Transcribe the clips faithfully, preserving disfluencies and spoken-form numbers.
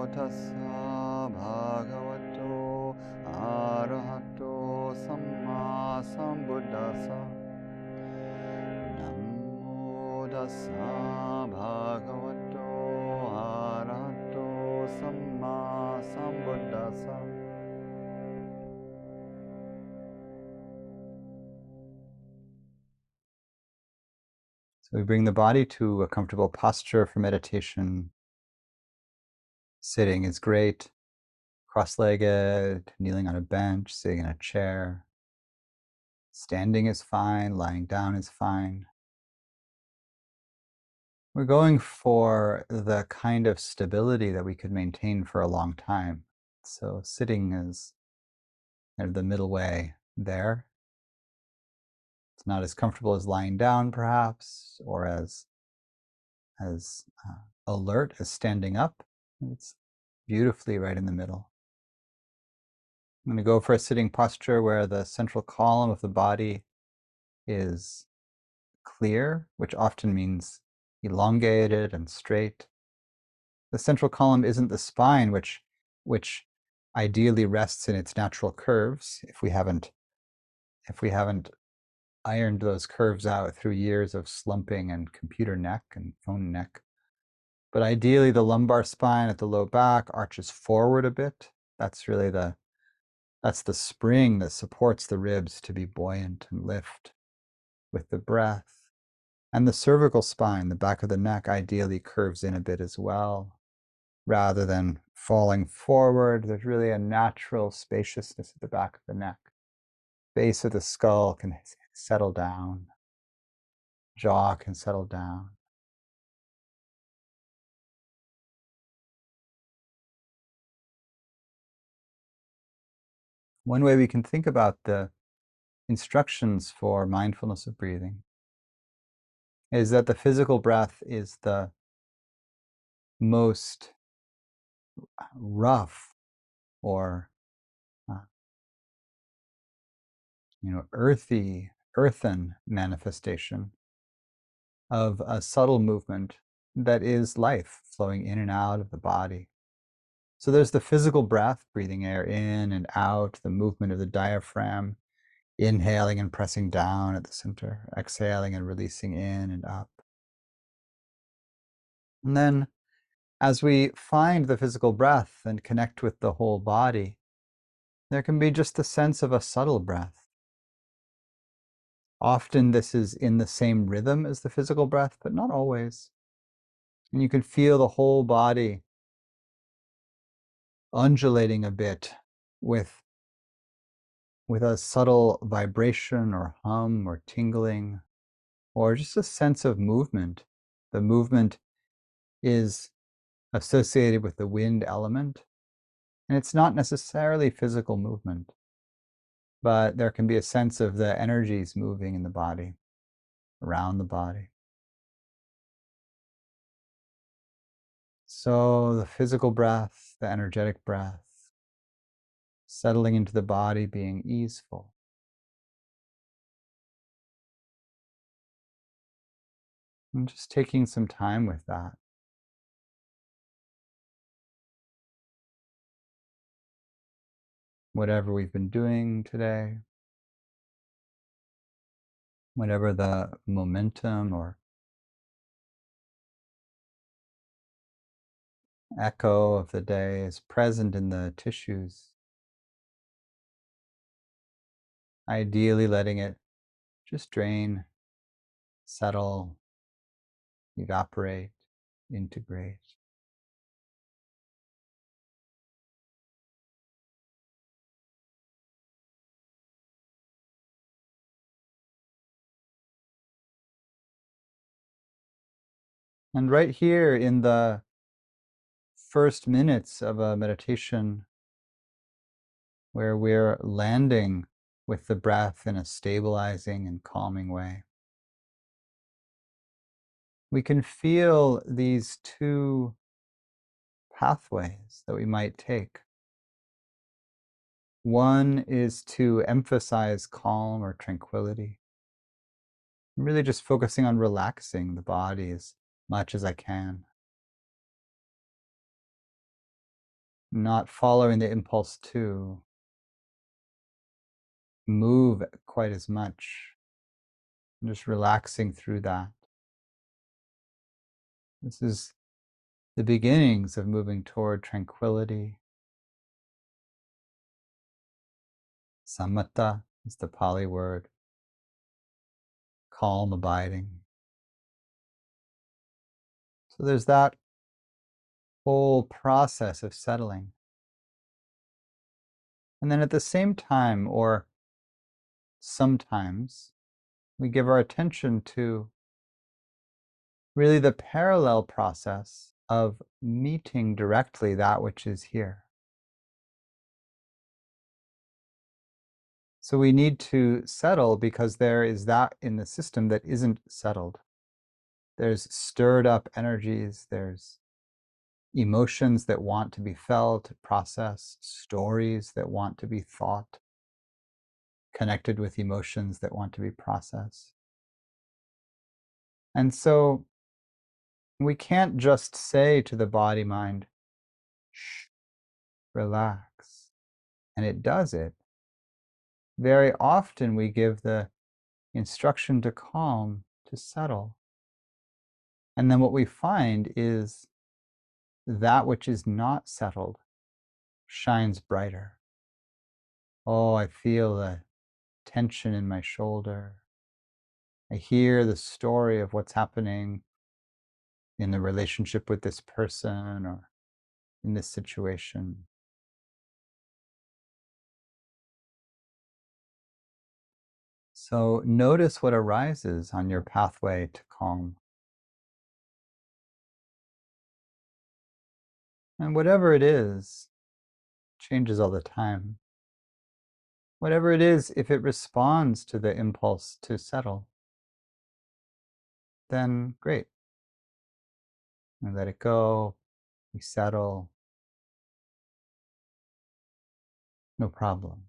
tassa bhagavato arahato samma sambuddhassa. Namo tassa bhagavato arahato samma sambuddhassa. So we bring the body to a comfortable posture for meditation. Sitting is great. Cross-legged, kneeling on a bench, sitting in a chair. Standing is fine, lying down is fine. We're going for the kind of stability that we could maintain for a long time. So sitting is kind of the middle way there. It's not as comfortable as lying down, perhaps, or as, as uh, alert as standing up. It's beautifully right in the middle. I'm going to go for a sitting posture where the central column of the body is clear, which often means elongated and straight. The central column isn't the spine, which, which ideally rests in its natural curves if we haven't, if we haven't ironed those curves out through years of slumping and computer neck and phone neck. But ideally, the lumbar spine at the low back arches forward a bit. That's really the That's the spring that supports the ribs to be buoyant and lift with the breath. And the cervical spine, the back of the neck, ideally curves in a bit as well. Rather than falling forward, there's really a natural spaciousness at the back of the neck. Base of the skull can settle down. Jaw can settle down. One way we can think about the instructions for mindfulness of breathing is that the physical breath is the most rough or uh, you know, earthy, earthen manifestation of a subtle movement that is life flowing in and out of the body. So there's the physical breath, breathing air in and out, the movement of the diaphragm, inhaling and pressing down at the center, exhaling and releasing in and up. And then as we find the physical breath and connect with the whole body, there can be just the sense of a subtle breath. Often this is in the same rhythm as the physical breath, but not always. And you can feel the whole body undulating a bit with, with a subtle vibration or hum or tingling, or just a sense of movement. The movement is associated with the wind element, and it's not necessarily physical movement, but there can be a sense of the energies moving in the body, around the body. So the physical breath, the energetic breath, settling into the body, being easeful. And just taking some time with that. Whatever we've been doing today, whatever the momentum or echo of the day is present in the tissues, ideally letting it just drain, settle, evaporate, integrate. And right here in the first minutes of a meditation, where we're landing with the breath in a stabilizing and calming way, we can feel these two pathways that we might take. One is to emphasize calm or tranquility. I'm really just focusing on relaxing the body as much as I can. not following the impulse to move quite as much, just relaxing through that. This is the beginnings of moving toward tranquility. Samatha is the Pali word, calm, abiding. So there's that whole process of settling. And then at the same time, or sometimes, we give our attention to really the parallel process of meeting directly that which is here. So we need to settle because there is that in the system that isn't settled. There's stirred up energies, there's emotions that want to be felt, processed, stories that want to be thought, connected with emotions that want to be processed. And so we can't just say to the body mind, shh, relax, and it does it. Very often we give the instruction to calm, to settle. And then what we find is that which is not settled shines brighter. Oh, I feel the tension in my shoulder. I hear the story of what's happening in the relationship with this person or in this situation. So notice what arises on your pathway to calm. And whatever it is, changes all the time. Whatever it is, if it responds to the impulse to settle, then great. We let it go, we settle, no problem.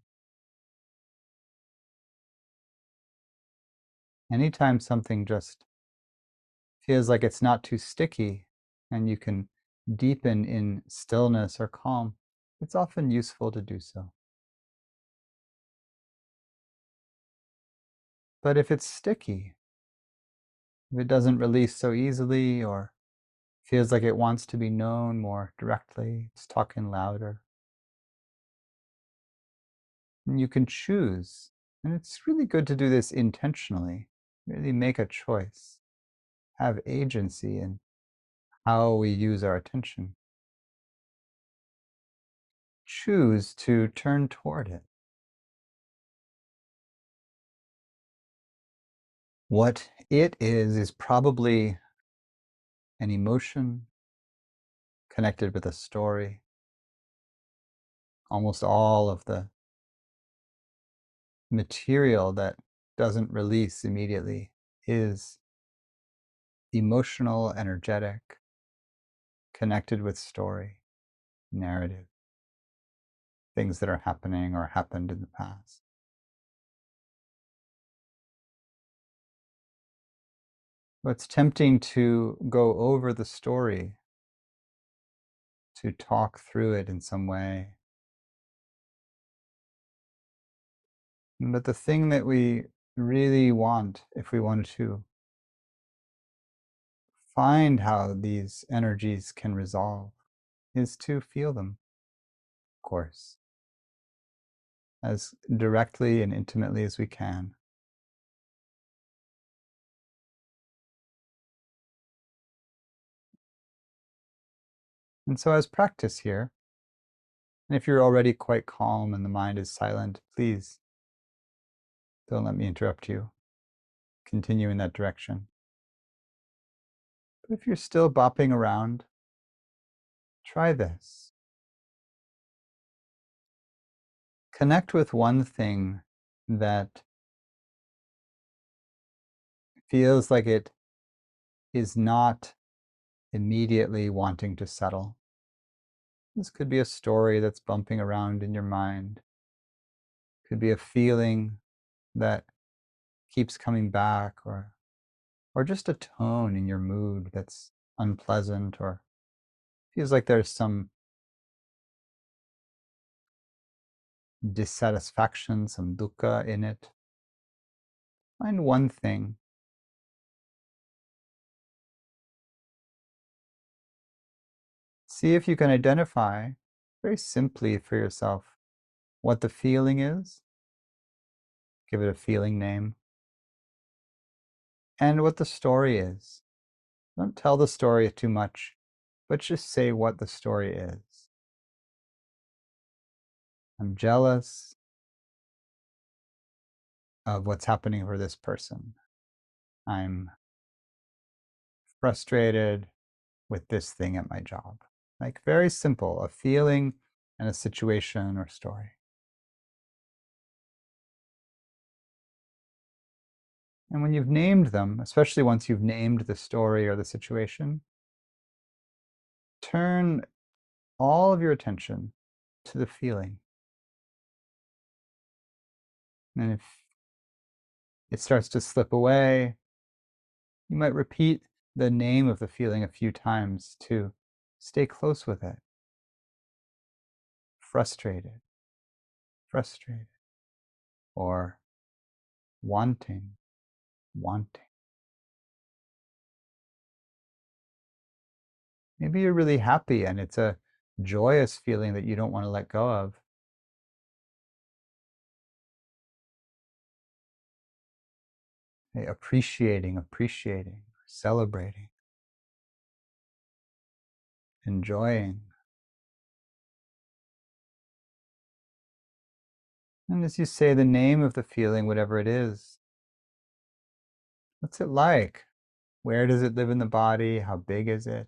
Anytime something just feels like it's not too sticky and you can deepen in stillness or calm, it's often useful to do so. But if it's sticky, if it doesn't release so easily or feels like it wants to be known more directly, it's talking louder, and you can choose. And it's really good to do this intentionally, really make a choice, have agency in how we use our attention. Choose to turn toward it. What it is is probably an emotion connected with a story. Almost all of the material that doesn't release immediately is emotional, energetic, connected with story, narrative, things that are happening or happened in the past. But it's tempting to go over the story, to talk through it in some way. But the thing that we really want, if we wanted to find how these energies can resolve, is to feel them, of course, as directly and intimately as we can. And so, as practice here, and if you're already quite calm and the mind is silent, please don't let me interrupt you. Continue in that direction. But if you're still bopping around, try this. Connect with one thing that feels like it is not immediately wanting to settle. This could be a story that's bumping around in your mind. Could be a feeling that keeps coming back, or or just a tone in your mood that's unpleasant or feels like there's some dissatisfaction, some dukkha in it. Find one thing. See if you can identify very simply for yourself what the feeling is. Give it a feeling name. And what the story is. Don't tell the story too much, but just say what the story is. I'm jealous of what's happening for this person. I'm frustrated with this thing at my job. Like, very simple, a feeling and a situation or story. And when you've named them, especially once you've named the story or the situation, turn all of your attention to the feeling. And if it starts to slip away, you might repeat the name of the feeling a few times to stay close with it. Frustrated, frustrated, or wanting, wanting. Maybe you're really happy and it's a joyous feeling that you don't want to let go of. Hey, appreciating, appreciating, celebrating, enjoying. And as you say the name of the feeling, whatever it is, what's it like? Where does it live in the body? How big is it?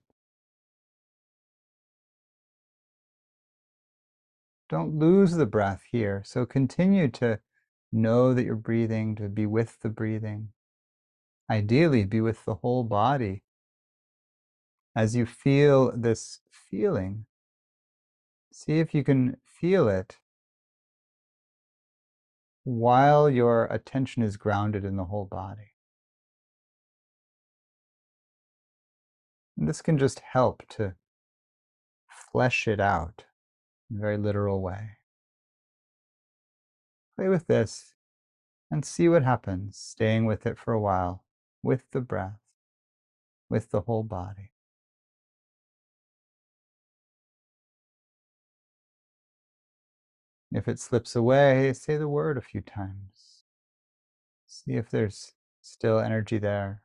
Don't lose the breath here. So continue to know that you're breathing, to be with the breathing. Ideally, be with the whole body. As you feel this feeling, see if you can feel it while your attention is grounded in the whole body. And this can just help to flesh it out in a very literal way. Play with this and see what happens, staying with it for a while, with the breath, with the whole body. If it slips away, say the word a few times. See if there's still energy there.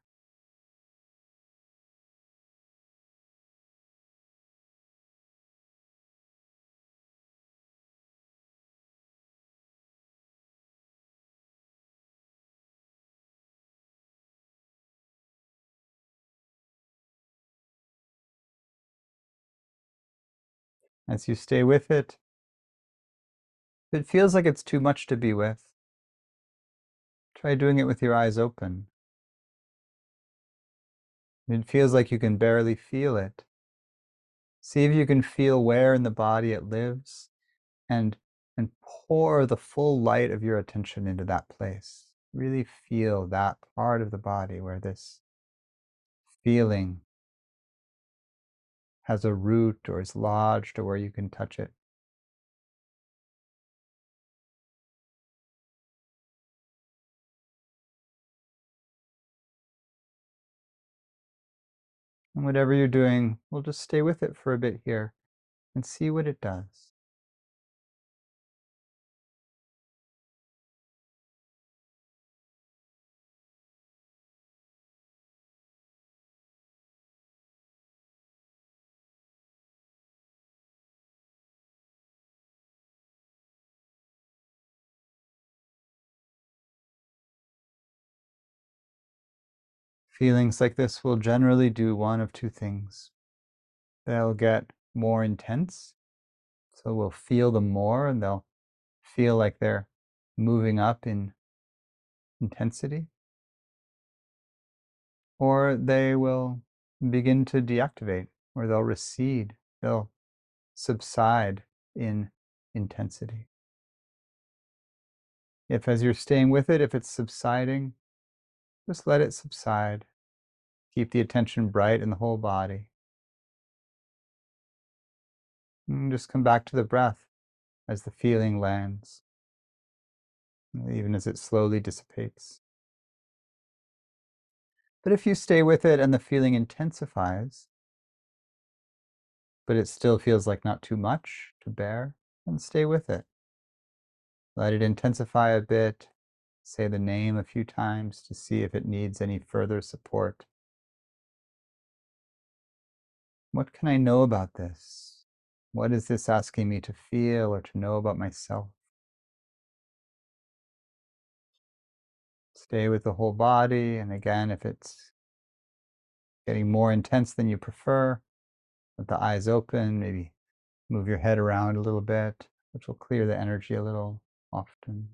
As you stay with it, if it feels like it's too much to be with, try doing it with your eyes open. If it feels like you can barely feel it, see if you can feel where in the body it lives and, and pour the full light of your attention into that place. Really feel that part of the body where this feeling has a root or is lodged or where you can touch it. And whatever you're doing, we'll just stay with it for a bit here and see what it does. Feelings like this will generally do one of two things. They'll get more intense, so we'll feel them more and they'll feel like they're moving up in intensity. Or they will begin to deactivate, or they'll recede, they'll subside in intensity. If as you're staying with it, if it's subsiding, just let it subside. Keep the attention bright in the whole body. And just come back to the breath. as the feeling lands, even as it slowly dissipates. But if you stay with it and the feeling intensifies, but it still feels like not too much to bear, then stay with it. Let it intensify a bit. Say the name a few times to see if it needs any further support. What can I know about this? What is this asking me to feel or to know about myself? Stay with the whole body, and again, if it's getting more intense than you prefer, let the eyes open, maybe move your head around a little bit, which will clear the energy a little often.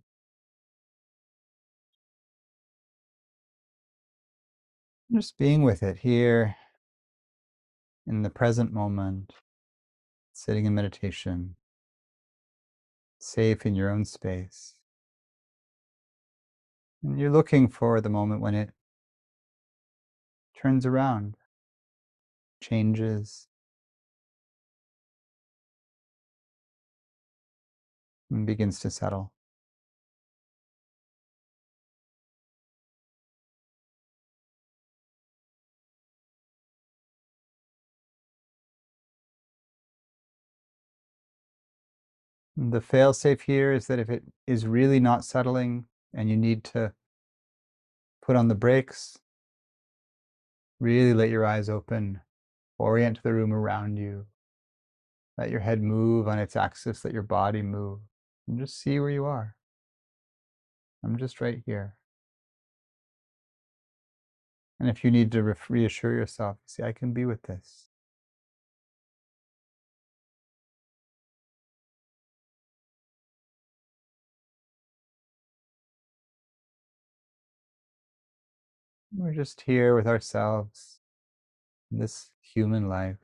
Just being with it here in the present moment, sitting in meditation, safe in your own space. And you're looking for the moment when it turns around, changes, and begins to settle. And the fail-safe here is that if it is really not settling and you need to put on the brakes, really let your eyes open, orient the room around you, let your head move on its axis, let your body move, and just see where you are. I'm just right here. And if you need to re reassure yourself, see, I can be with this. We're just here with ourselves in this human life.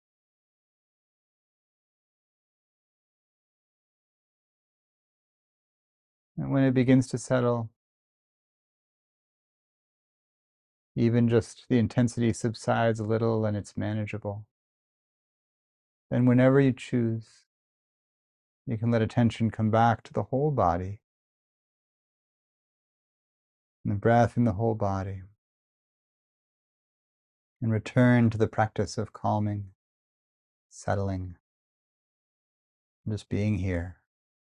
And when it begins to settle, even just the intensity subsides a little and it's manageable, then whenever you choose, you can let attention come back to the whole body, and the breath in the whole body, and return to the practice of calming, settling, and just being here.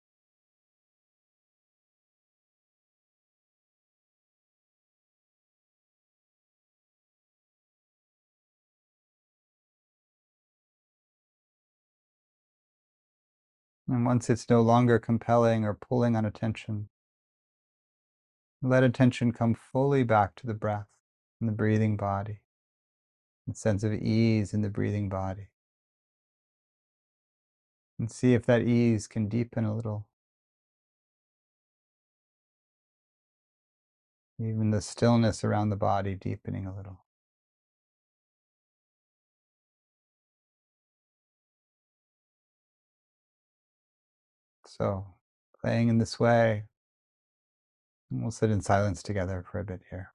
And once it's no longer compelling or pulling on attention, let attention come fully back to the breath and the breathing body, and sense of ease in the breathing body. And see if that ease can deepen a little. Even the stillness around the body deepening a little. So, playing in this way, and we'll sit in silence together for a bit here.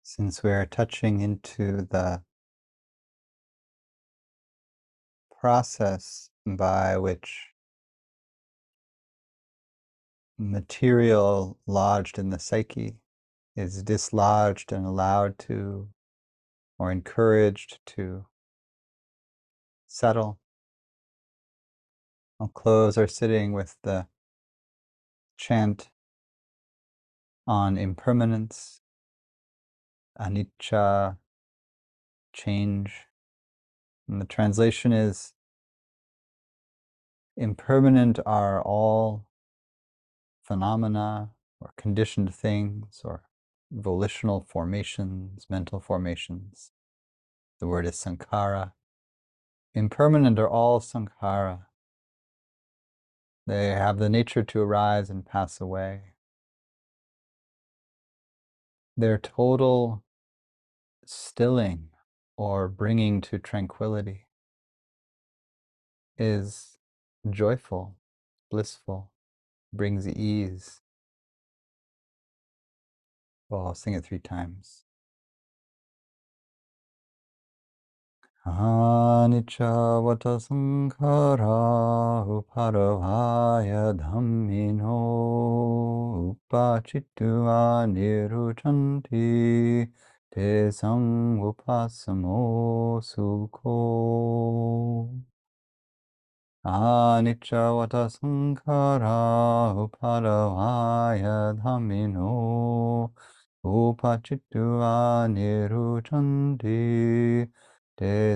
Since we're touching into the process by which material lodged in the psyche is dislodged and allowed to, or encouraged to, settle, I'll close our sitting with the chant on impermanence, anicca, change. And the translation is, impermanent are all phenomena or conditioned things or volitional formations, mental formations. The word is sankhara. Impermanent are all sankhara. They have the nature to arise and pass away. Their total stilling or bringing to tranquility is joyful, blissful, brings ease. Well, I'll sing it three times. Anicca vata sankhara uparavaya dhammino upachitva niruchanti te upasamo sukho. Anicca vata sankhara uparavaya dhammino upachitva niruchanti te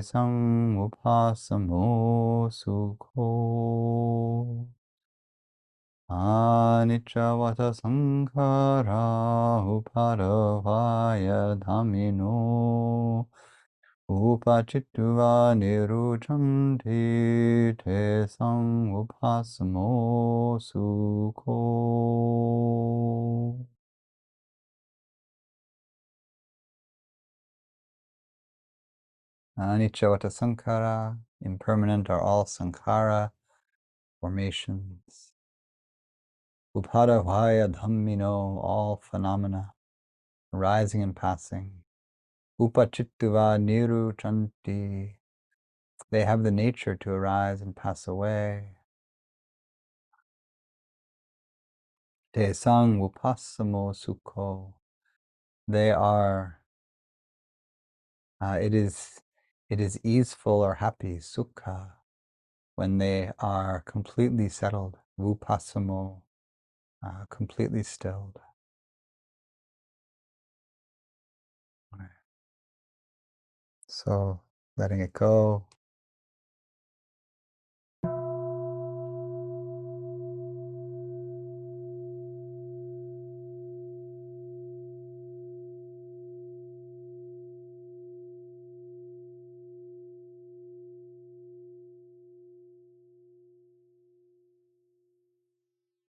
upasamo sukho. Anicca vata sankhara uparavaya dhammino upachitva niruchanti te upasamo sukho. Anicca vata sankhara, impermanent are all sankhara, formations. Uparavaya dhammino, all phenomena, arising and passing. Upachitva niruchanti, they have the nature to arise and pass away. Te sang upasamo sukho, they are, uh, it is, it is easeful or happy, sukha, when they are completely settled, upasamo, uh, completely stilled. So letting it go,